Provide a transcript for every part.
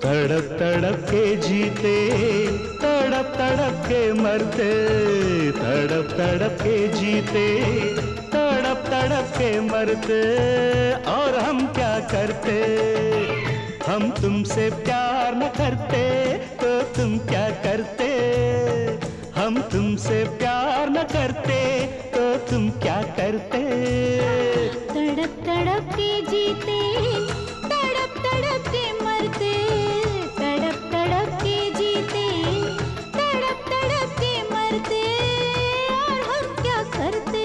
तड़प तड़प के जीते, तड़प तड़प के मरते, तड़प तड़प के जीते, तड़प तड़प के मरते। और हम क्या करते, हम तुमसे प्यार न करते तो तुम क्या करते। हम तुमसे प्यार न करते तो तुम क्या करते। तड़प तड़प के जीते, तड़प तड़प के मरते, तड़प तड़प के जीते, तड़प तड़प के मरते। और हम क्या करते।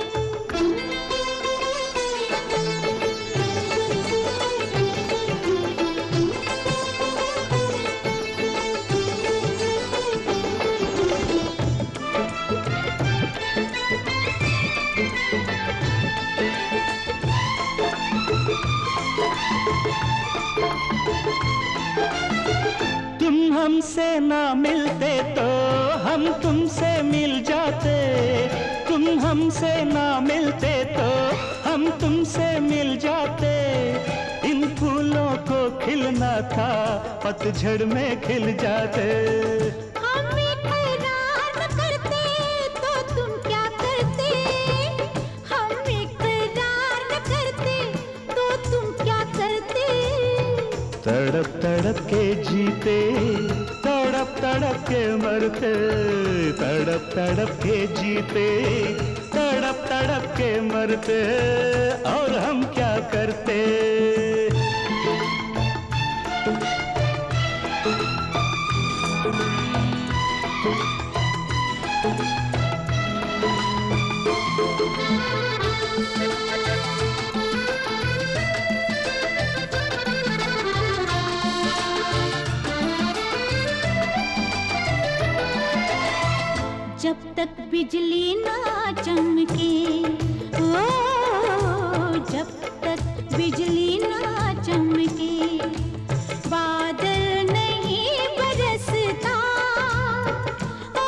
तुम हमसे ना मिलते तो हम तुमसे मिल जाते। तुम हमसे ना मिलते तो हम तुमसे मिल जाते। इन फूलों को खिलना था, पतझड़ में खिल जाते। हम इकरार न करते तो तुम क्या करते। हम इकरार न करते तो तुम क्या करते। तड़प तड़प के जीते, तड़प तड़प के मरते, तड़प तड़प के जीते, तड़प तड़प के मरते। और हम क्या करते। जब तक बिजली ना चमके, ओ जब तक बिजली ना चमके, बादल नहीं बरसता। ओ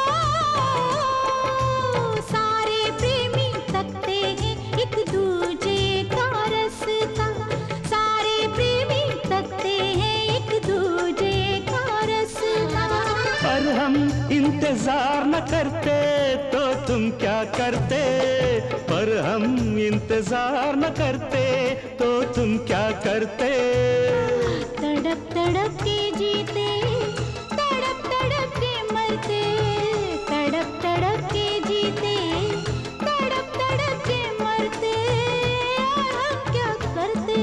सारे प्रेमी तकते हैं एक दूजे का रास्ता। सारे प्रेमी तकते हैं एक दूजे का रास्ता। पर हम इंतजार न करते तो तुम क्या करते। पर हम इंतजार न करते तो तुम क्या करते। तड़प तड़प के जीते, तड़प तड़प के मरते, तड़प तड़प के जीते, तड़प तड़प के मरते। और हम क्या करते।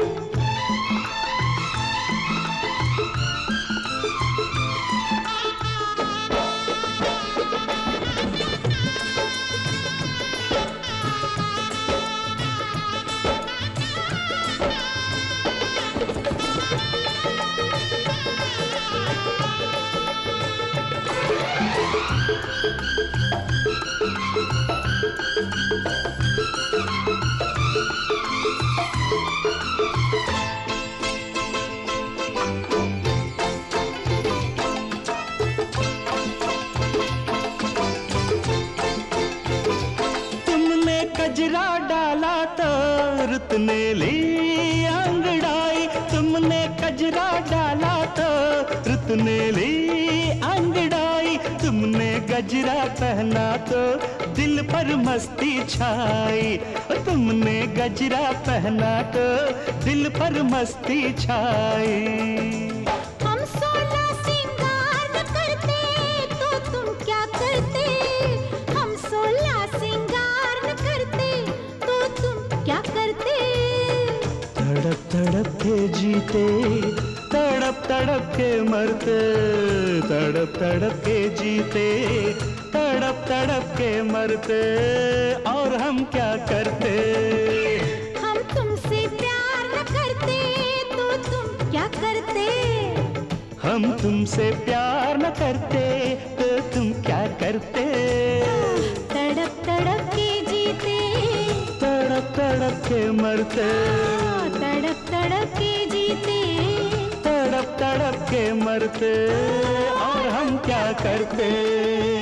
गजरा डाला तो रुत ने ली अंगड़ाई। तुमने गजरा डाला तो रुत ने ली अंगड़ाई। तुमने गजरा पहना तो दिल पर मस्ती छाई। तुमने गजरा पहना तो दिल पर मस्ती छाई। हम 16 सिंगार न करते तो तुम क्या करते। हम 16 सिंगार न करते तो तुम क्या करते। तड़प तड़प के जीते, तड़प तड़प के मरते, तड़प तड़प के जीते, तड़प तड़प के मरते। और हम क्या करते। हम तुमसे प्यार न करते तो तुम क्या करते। हम तुमसे प्यार न करते तो तुम क्या करते। तड़प तड़प के जीते, तड़प तड़प के मरते, तड़प तड़प के जीते, तड़प तड़प के मरते। और हम क्या करते।